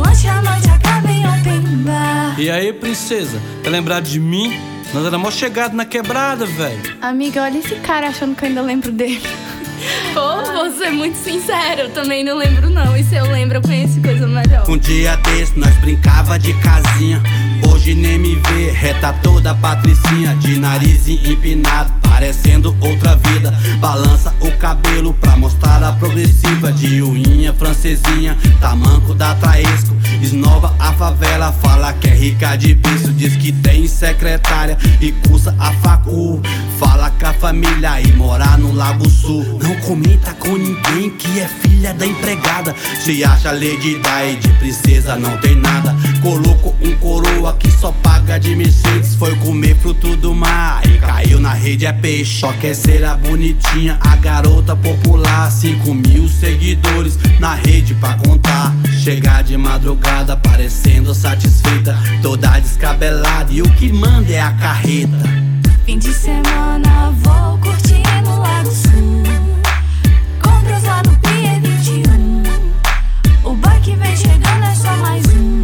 lanche a noite acaba em open bar. E aí, princesa, quer lembrar de mim? Nós era mó chegado na quebrada, velho. Amiga, olha esse cara achando que eu ainda lembro dele. Pô, vou ser muito sincero, eu também não lembro não. E se eu lembro, eu conheço coisa melhor. Um dia desse nós brincava de casinha, hoje nem me vê, reta toda patricinha, de nariz empinado, parecendo outra vida. Balança o cabelo pra mostrar a progressiva, de unha francesinha, tamanco da Traesco. Esnova a favela, fala que é rica de berço, diz que tem secretária e cursa a facu. Fala com a família e mora no Lago Sul. Não comenta com ninguém que é filha da empregada. Se acha Lady Di, de princesa não tem nada. Colocou um coroa que só paga de Mercedes. Foi comer fruto do mar e caiu na rede, é peixe. Só quer ser a bonitinha, a garota popular. 5.000 seguidores na rede pra contar. Chegar de madrugada parecendo satisfeita, toda descabelada, e o que manda é a carreta. Fim de semana vou curtir no Lago Sul. Compras lá no Pier 21. O boy que vem chegando é só mais um.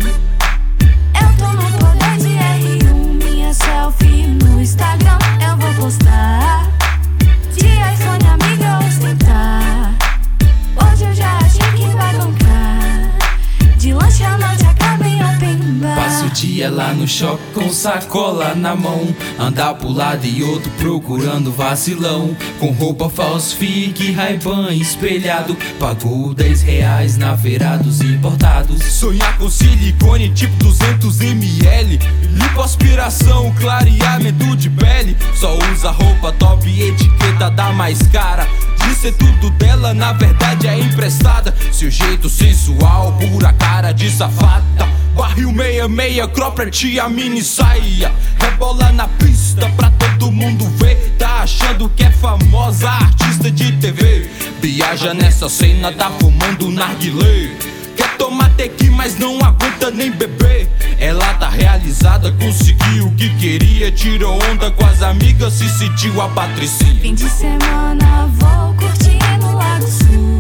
Eu tô no poder de R1. Minha selfie no Instagram eu vou postar. De iPhone, amiga, ostentar. Hoje eu já achei que vai bancar. De lanche a noite acaba em open bar. Passa o dia lá no shopping com sacola na mão, andar pro lado e outro procurando vacilão. Com roupa falsifique, Ray-Ban espelhado, pagou R$10 na feira dos importados. Sonhar com silicone tipo 200ml, lipoaspiração, clareamento de pele. Só usa roupa top e etiqueta da mais cara. Diz ser tudo dela, na verdade é emprestada. Seu jeito sensual, pura cara de safada. Barril 66, cropped a mini saia. Rebola na pista pra todo mundo ver. Tá achando que é famosa, artista de TV. Viaja nessa cena, tá fumando narguilé. Quer tomar tequi, mas não aguenta nem beber. Ela tá realizada, conseguiu o que queria. Tirou onda com as amigas, se sentiu a patricinha. Fim de semana vou curtir no Lago Sul.